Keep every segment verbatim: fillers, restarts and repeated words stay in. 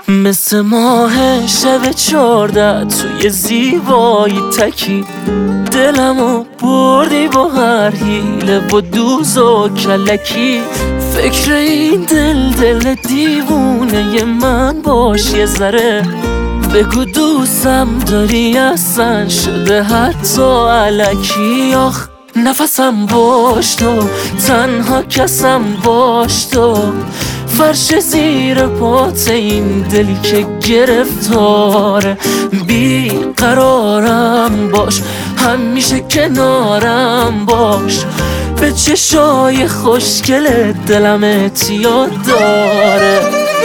مثل ماه شب چارده توی زیبایی تکی، دلمو بردی با هر حیله و دوز و کلکی. فکر این دل دل دیوونه من باش یه ذره، بگو دوستم داری اصلا شده حتی الکی. آخ نفسم باش تو، تنها کسم باش تو، فرش زیر پات این دلی که گرفتاره. بی قرارم باش، همیشه کنارم باش، به چشای خوشگل دلم اعتیاد داره.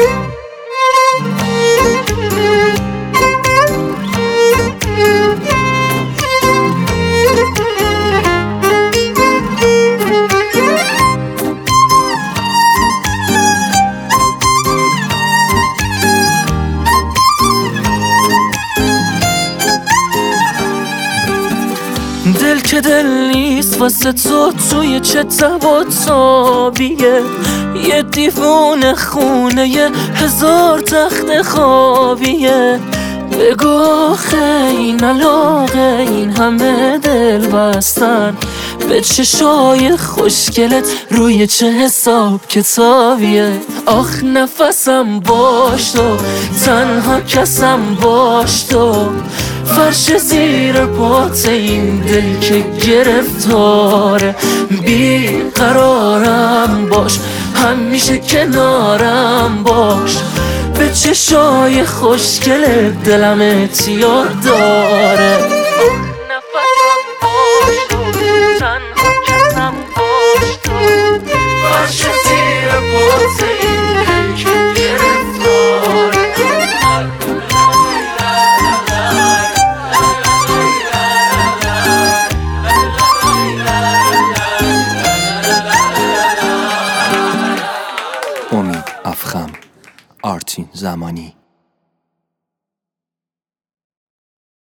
دل که دل نیست واسه تو توی چه تب و تابیه، یه دیوونه خونه یه هزار تخت خوابیه. بگو آخه این علاقه این همه دل بستن، به چشای خوشگلت روی چه حساب کتابیه. آخ نفسم باش تو، تنها کسم باش تو، فرش زیر پات این دل که گرفتاره. بی قرارم باش، همیشه کنارم باش، به چشای خوشگل دلم اعتیاد داره. نفسم باش تو، تنها کسم باش تو، فرش زیر پات این دل که گرفتاره. امید افخم، آرتین زمانی.